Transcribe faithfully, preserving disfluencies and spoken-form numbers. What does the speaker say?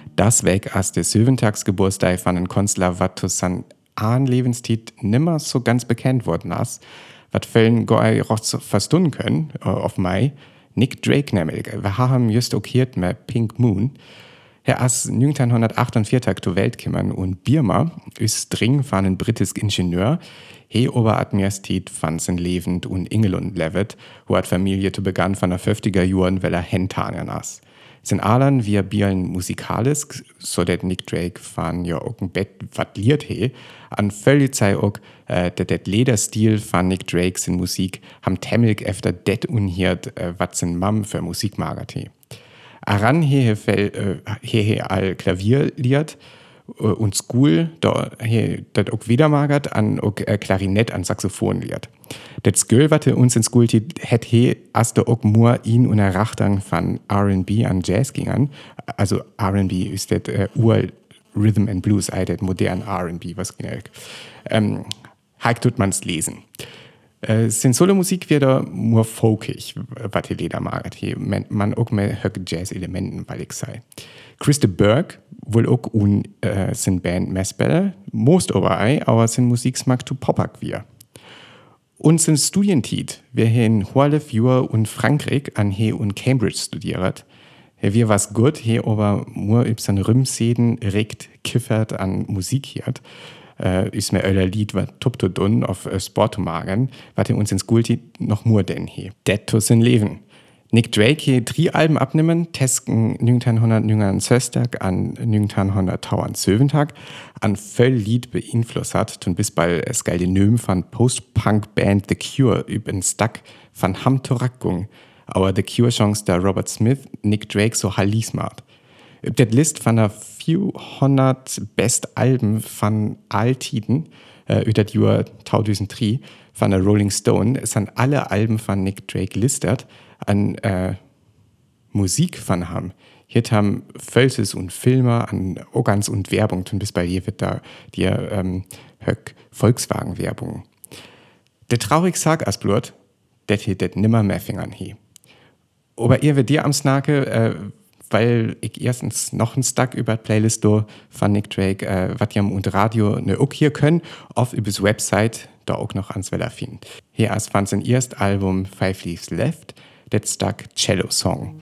Das weg als der Söventagsgeburtstag von einem Künstler, was zu seiner Lebenszeit nimmer so ganz bekannt worden ist, was vielen gar auch verstehen können, äh, auf Mai. Nick Drake nämlich. Wir haben just auch hier mit Pink Moon. Er ist neunzehnhundertachtundvierzig zur Welt gekommen und Birma ist dring von einem britischen Ingenieur. He Oberadmiralität von sein Leben und England lebt, wo hat Familie zu Beginn von der fünfziger Jahren, weil er Hentanen ist. Sind Alan wir bielen musikalisch, so dass Nick Drake von ja auch ein Bett was liert he, an völlig Zeit auch, äh, der det Lederstil von Nick Drake sin Musik ham temmelig efter det unhiert, äh, was sin Mam für Musik magert he. Aran he he, äh, he, he al Klavier liert, und School, da he dat auch wieder magert, an auch äh, Klarinett an Saxophon liert. Det Sköl, wat uns in School tit, het he aste auch nur ihn und Erachtung von R and B an Jazz gingern. Also R and B ist det äh, Ur Rhythm and Blues, ei det modern R and B, was genau. Ähm, Heik tut man's lesen. Äh, sin Solomusik wird da nur folkig, wat he leder magert. He man auch mehr höcke Jazz-Elementen, weil ich sei. Christa Burke wohl auch un äh, sin Band Messbälle, most overei, aber sin Musiksmack zu popak wir. Und sin Studientit, wer he in zwölf Jahr und Frankreich an he und Cambridge studiert, he wir was gut, he aber nur üb san Rümseden regt kiffert an Musik hiert, äh, ist mir öller Lied, wat tupto dun auf äh, Sport zu magen, wat he uns in Skultit noch nur denn he. Det to sin Leben. Nick Drake he drei Alben abnehmen, tesken neunzehnhundertneunundsechzig an neunzehnhundertneunundsiebzig an voll Lied beeinflusst hat und bis bei es geile Nöm von Post-Punk-Band The Cure üben Stuck von Hamtorakgung, aber The Cure-Songs der Robert Smith, Nick Drake so Hallis macht. Üb det List von der vierhundert best Alben von Altiden, äh, über das Jahr zweitausenddrei von der Rolling Stone, sind alle Alben von Nick Drake listet, an äh, Musik von ham. Hier haben Völses und Filme, an Organs und Werbung, und bis bei hier wird da die ähm, Volkswagen-Werbung. Der traurig sag as blut, det hier det nimmer mehr fingern he. Aber ihr wird dir am Snake, äh, weil ich erstens noch ein Stack über die Playlist do von Nick Drake, äh, was jam und Radio ne auch hier können, auf übers Website da auch noch ans Weller finden. Hier als fand sein erst Album Five Leaves Left, das Stuck Cello Song.